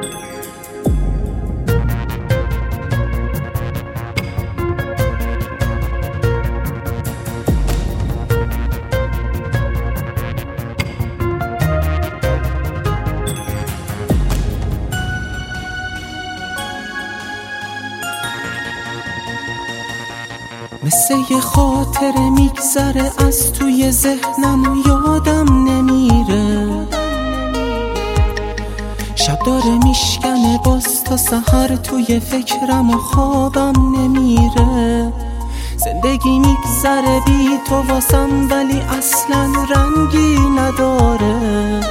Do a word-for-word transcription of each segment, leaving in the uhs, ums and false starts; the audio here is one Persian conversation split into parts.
مثل یه خاطر میگذره از توی ذهنم و یادم نمیره، شب داره میشکنه باز تا سحر توی فکرم و خوابم نمیره. زندگی میگذره بی تو واسم ولی اصلا رنگی نداره،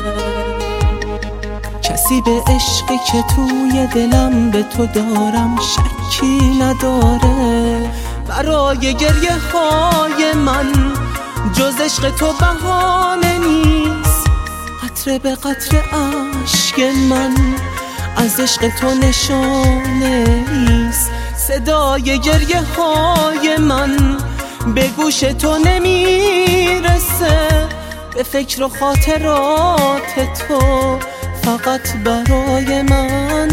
کسی به عشقی که توی دلم به تو دارم شکی نداره. برای گریه های من جز عشق تو بهانه نیست، قطره به قطره اشک من از عشق تو نشانه ایست. صدای گریه های من به گوش تو نمیرسه، به فکر و خاطرات تو فقط برای من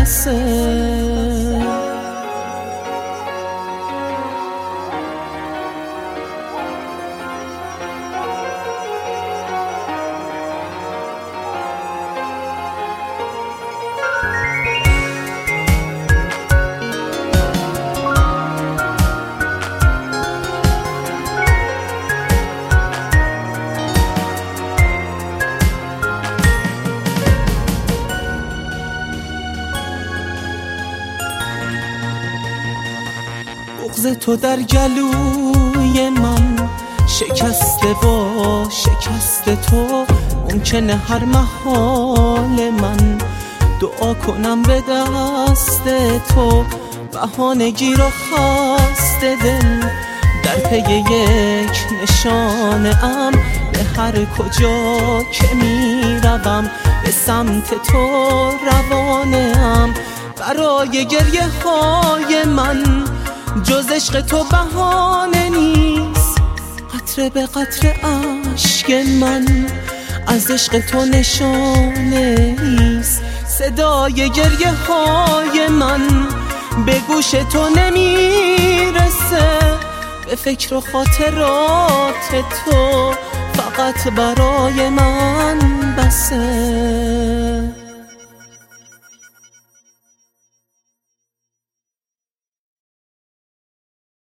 بسه. بغض تو در گلوی من شکسته و شکست تو، ممکنه هر محال من دعا کنم به دست تو. بهانگی رو خسته دل در پی یک نشانه ام، به هر کجا که میروم به سمت تو روانه ام. برای گریه های من جز عشق تو بهانه نیست، قطره به قطره اشک من از عشق تو نشانه ایست. صدای گریه های من به گوش تو نمیرسه، به فکر و خاطرات تو فقط برای من بسه.